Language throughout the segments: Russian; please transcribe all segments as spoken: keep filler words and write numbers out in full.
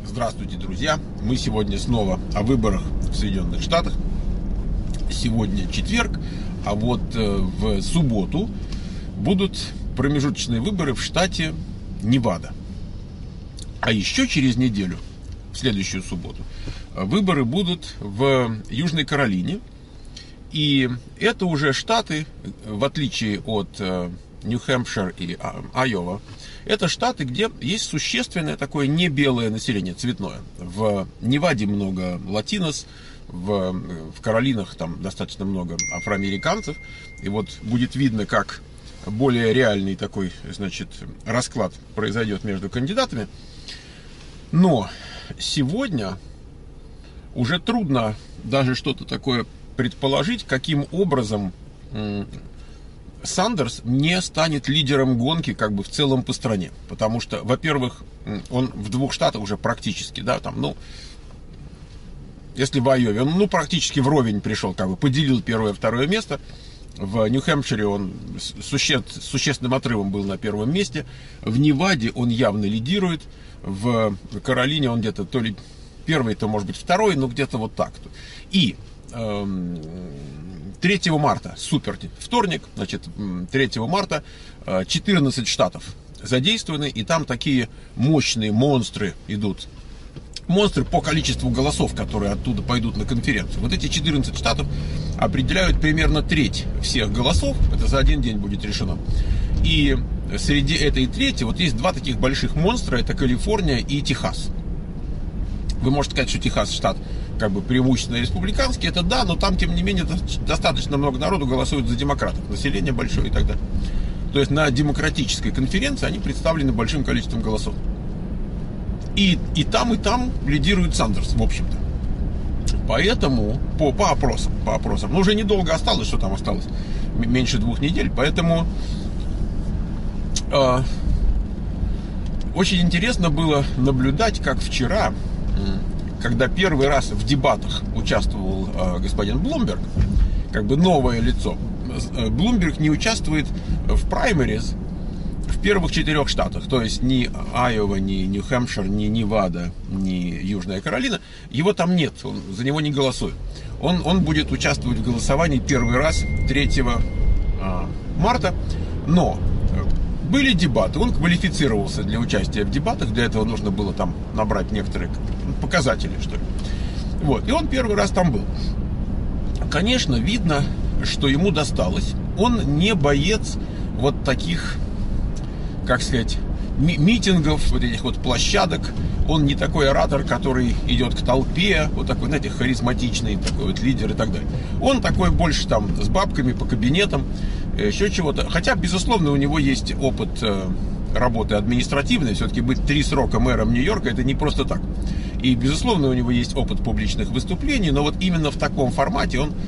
Здравствуйте, друзья! Мы сегодня снова о выборах в Соединенных Штатах. Сегодня четверг, а вот в субботу будут промежуточные выборы в штате Невада. А еще через неделю, в следующую субботу, выборы будут в Южной Каролине. И это уже штаты, в отличие от Нью-Хэмпшир и Айова, это штаты, где есть существенное такое не белое население, цветное. В Неваде много латинос, в, в Каролинах там достаточно много афроамериканцев. И вот будет видно, как более реальный такой, значит, расклад произойдет между кандидатами. Но сегодня уже трудно даже что-то такое предположить, каким образом Сандерс не станет лидером гонки как бы в целом по стране. Потому что, во-первых, он в двух штатах уже практически, да, там, ну, если в Айове, он, ну, практически вровень пришел, как бы поделил первое и второе место. В Нью-Хэмпшире он суще, существенным отрывом был на первом месте. В Неваде он явно лидирует. В Каролине он где-то то ли первый, то, может быть, второй, но где-то вот так. И третьего марта, супер вторник, значит, третьего марта четырнадцать штатов задействованы, и там такие мощные монстры идут. Монстры по количеству голосов, которые оттуда пойдут на конференцию. Вот эти четырнадцать штатов определяют примерно треть всех голосов. Это за один день будет решено. И среди этой трети вот есть два таких больших монстра. Это Калифорния и Техас. Вы можете сказать, что Техас штат как бы преимущественно республиканский, это да, но там, тем не менее, достаточно много народу голосует за демократов, население большое и так далее. То есть на демократической конференции они представлены большим количеством голосов. И, и там, и там лидирует Сандерс, в общем-то. Поэтому, по, по опросам, по опросам, ну, уже недолго осталось, что там осталось, меньше двух недель, поэтому э, очень интересно было наблюдать, как вчера, когда первый раз в дебатах участвовал э, господин Блумберг, как бы новое лицо. Блумберг не участвует в праймериз в первых четырех штатах, то есть ни Айова, ни Нью-Хэмпшир, ни Невада, ни Южная Каролина, его там нет, он, за него не голосует. Он, он будет участвовать в голосовании первый раз третьего марта, но были дебаты, он квалифицировался для участия в дебатах, для этого нужно было там набрать некоторые показатели, что ли. Вот, и он первый раз там был. Конечно, видно, что ему досталось. Он не боец вот таких, как сказать, ми- митингов, вот этих вот площадок. Он не такой оратор, который идет к толпе, вот такой, знаете, харизматичный такой вот лидер и так далее. Он такой больше там с бабками по кабинетам, еще чего-то. Хотя, безусловно, у него есть опыт э, работы административной. Все-таки быть три срока мэром Нью-Йорка — это не просто так. И, безусловно, у него есть опыт публичных выступлений. Но вот именно в таком формате он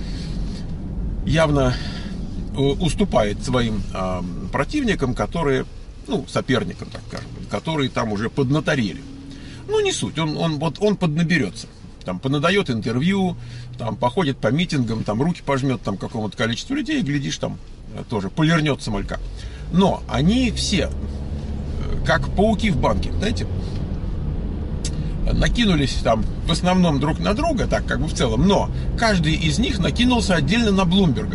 явно уступает своим э, противникам, которые, ну, соперникам, так скажем, которые там уже поднаторели. Ну, не суть, он, он, вот, он поднаберется. Там понадает интервью, там походит по митингам, там руки пожмет там какому-то количеству людей, и, глядишь, там тоже полирнет самолька. Но они все, как пауки в банке, знаете, накинулись там в основном друг на друга, так как бы в целом, но каждый из них накинулся отдельно на Блумберга.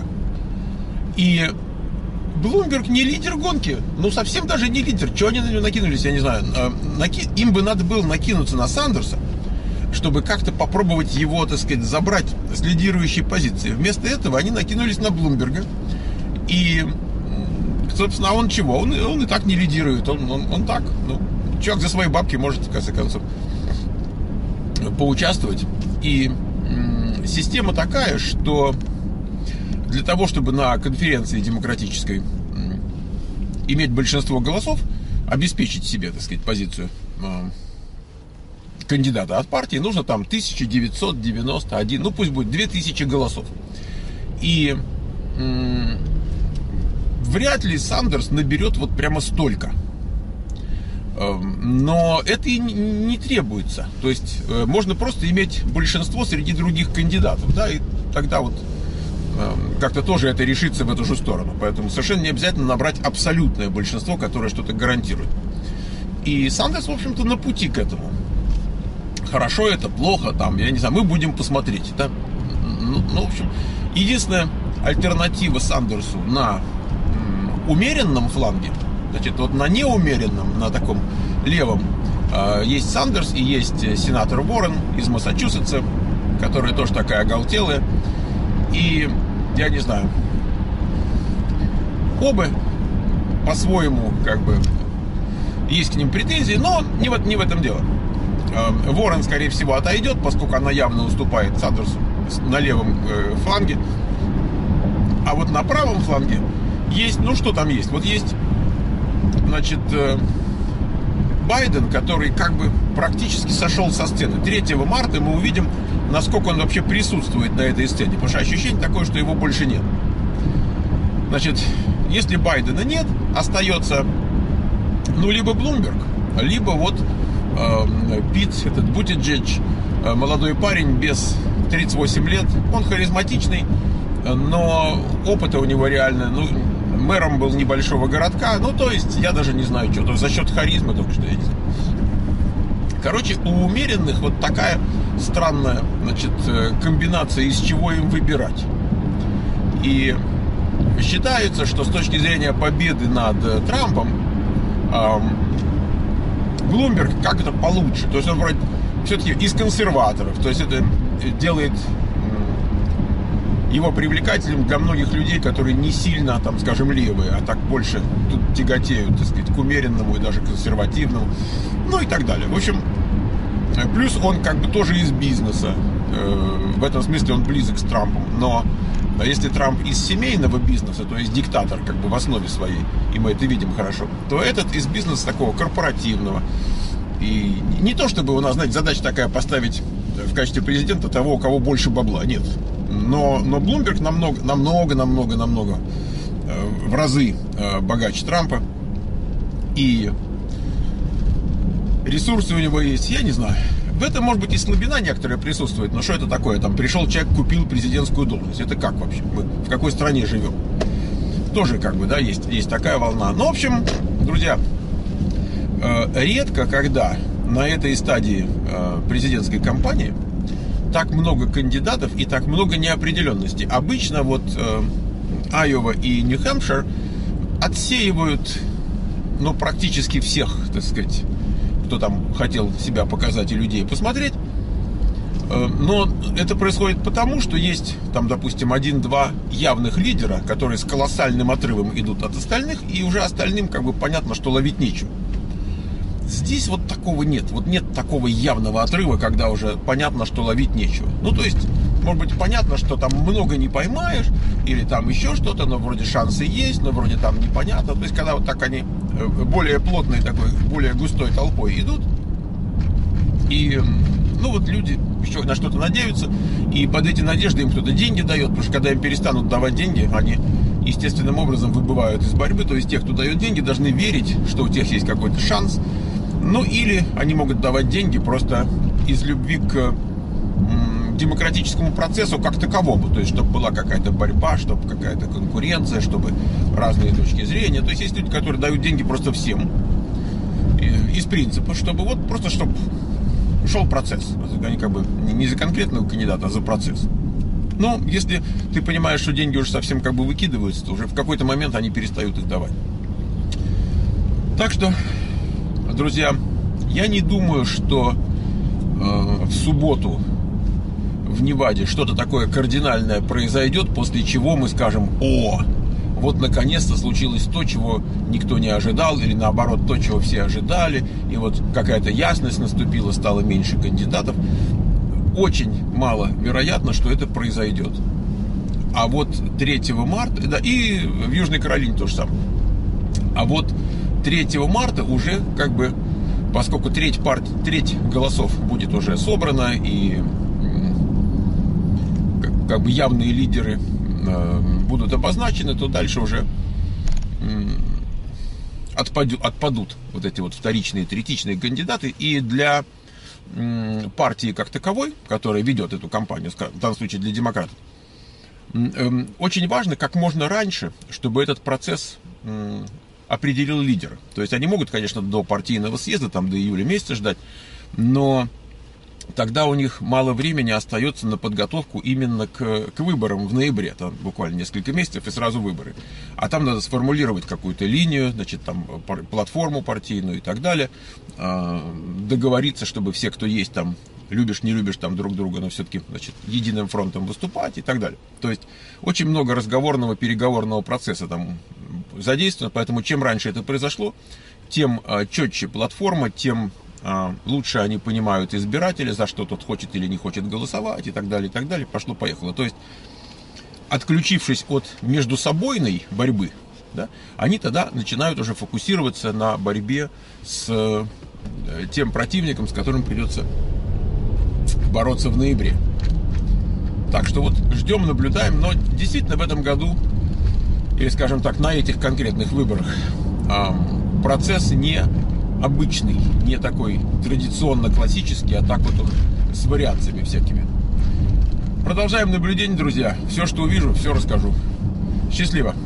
И Блумберг не лидер гонки, ну совсем даже не лидер. Чего они на него накинулись, я не знаю. Наки... Им бы надо было накинуться на Сандерса, чтобы как-то попробовать его, так сказать, забрать с лидирующей позиции. Вместо этого они накинулись на Блумберга. И, собственно, он чего? Он, он и так не лидирует. Он, он, он так, ну, человек за свои бабки может, в конце концов, поучаствовать. И м- система такая, что для того, чтобы на конференции демократической м- иметь большинство голосов, обеспечить себе, так сказать, позицию э- кандидата от партии, нужно там тысяча девятьсот девяносто один, ну пусть будет две тысячи голосов. И м- вряд ли Сандерс наберет вот прямо столько. Но это и не требуется. То есть можно просто иметь большинство среди других кандидатов, да, и тогда вот как-то тоже это решится в эту же сторону. Поэтому совершенно не обязательно набрать абсолютное большинство, которое что-то гарантирует. И Сандерс, в общем-то, на пути к этому. хорошо это, плохо, там, я не знаю, мы будем посмотреть, да? Ну, ну, в общем, единственная альтернатива Сандерсу на м, умеренном фланге, значит, вот на неумеренном, на таком левом, э, есть Сандерс и есть сенатор Уоррен из Массачусетса, которая тоже такая оголтелая. И, я не знаю, оба по-своему, как бы, есть к ним претензии, но не в, не в этом дело. Уоррен, скорее всего, отойдет, поскольку она явно уступает Сандерсу на левом э, фланге. А вот на правом фланге есть, ну что там есть? Вот есть, значит, э, Байден, который как бы практически сошел со сцены. третьего марта мы увидим, насколько он вообще присутствует на этой сцене. Потому что ощущение такое, что его больше нет. Значит, если Байдена нет, остается, ну, либо Блумберг, либо вот э, Пит, этот Бутиджедж, э, молодой парень без тридцати восьми лет. Он харизматичный, но опыта у него реально, ну, мэром был небольшого городка, ну, то есть, я даже не знаю, что, то есть, за счет харизмы только что, я не знаю. Короче, у умеренных вот такая странная, значит, комбинация, из чего им выбирать. И считается, что с точки зрения победы над Трампом, эм, Блумберг как-то получше. То есть он вроде все-таки из консерваторов. То есть это делает его привлекательным для многих людей, которые не сильно, там, скажем, левые, а так больше тут тяготеют, так сказать, к умеренному и даже консервативному, ну и так далее. В общем, плюс он как бы тоже из бизнеса. В этом смысле он близок с Трампом. Но если Трамп из семейного бизнеса, то есть диктатор как бы в основе своей, и мы это видим хорошо, то этот из бизнеса такого корпоративного. И не то чтобы у нас, знаете, задача такая поставить в качестве президента того, у кого больше бабла. Нет. Но, но Блумберг намного, намного, намного, намного э, в разы э, богаче Трампа. И ресурсы у него есть, я не знаю. В этом, может быть, и слабина некоторая присутствует. Но что это такое? Там пришел человек, купил президентскую должность. Это как вообще? Мы в какой стране живем? Тоже как бы, да, есть, есть такая волна. Ну, в общем, друзья, э, редко, когда на этой стадии э, президентской кампании так много кандидатов и так много неопределенности. Обычно вот э, Айова и Нью-Хэмпшир отсеивают, ну, практически всех, так сказать, кто там хотел себя показать и людей посмотреть. Э, но это происходит потому, что есть там, допустим, один-два явных лидера, которые с колоссальным отрывом идут от остальных, и уже остальным как бы понятно, что ловить нечего. Здесь вот такого нет. Вот нет такого явного отрыва, когда уже понятно, что ловить нечего. Ну, то есть, может быть, понятно, что там много не поймаешь, или там еще что-то, но вроде шансы есть, но вроде там непонятно. То есть, когда вот так они более плотной такой, более густой толпой идут, и, ну, вот люди еще на что-то надеются, и под эти надежды им кто-то деньги дает, потому что когда им перестанут давать деньги, они естественным образом выбывают из борьбы. То есть, те, кто дает деньги, должны верить, что у тех есть какой-то шанс. Ну, или они могут давать деньги просто из любви к м, демократическому процессу как таковому. То есть, чтобы была какая-то борьба, чтобы какая-то конкуренция, чтобы разные точки зрения. То есть, есть люди, которые дают деньги просто всем. Из принципа, чтобы вот просто, чтобы шел процесс. Они как бы не за конкретного кандидата, а за процесс. Но если ты понимаешь, что деньги уже совсем как бы выкидываются, то уже в какой-то момент они перестают их давать. Так что, друзья, я не думаю, что э, в субботу в Неваде что-то такое кардинальное произойдет, после чего мы скажем: о, вот наконец-то случилось то, чего никто не ожидал, или наоборот, то, чего все ожидали, и вот какая-то ясность наступила, стало меньше кандидатов. Очень мало вероятно, что это произойдет. А вот третьего марта, да, и в Южной Каролине то же самое. А вот третьего марта уже как бы, поскольку треть, партий, треть голосов будет уже собрана, и как, как бы явные лидеры э, будут обозначены, то дальше уже э, отпадут, отпадут вот эти вот вторичные, третичные кандидаты. И для э, партии как таковой, которая ведет эту кампанию, в данном случае для демократов, э, очень важно как можно раньше, чтобы этот процесс э, определил лидера. То есть они могут, конечно, до партийного съезда, там до июля месяца ждать, но тогда у них мало времени остается на подготовку именно к, к выборам в ноябре. Там буквально несколько месяцев и сразу выборы. А там надо сформулировать какую-то линию, значит, там платформу партийную и так далее. Договориться, чтобы все, кто есть там, любишь, не любишь там друг друга, но все-таки, значит, единым фронтом выступать и так далее. То есть очень много разговорного, переговорного процесса там задействовано. Поэтому чем раньше это произошло, тем четче платформа, тем лучше они понимают избирателя, за что тот хочет или не хочет голосовать и так далее, и так далее. Пошло-поехало. То есть, отключившись от междусобойной борьбы, да, они тогда начинают уже фокусироваться на борьбе с тем противником, с которым придется бороться в ноябре. Так что вот ждем, наблюдаем. Но действительно в этом году, или скажем так, на этих конкретных выборах процесс не обычный, не такой традиционно классический, а так вот он с вариациями всякими. Продолжаем наблюдение, друзья. Все, что увижу, все расскажу. Счастливо!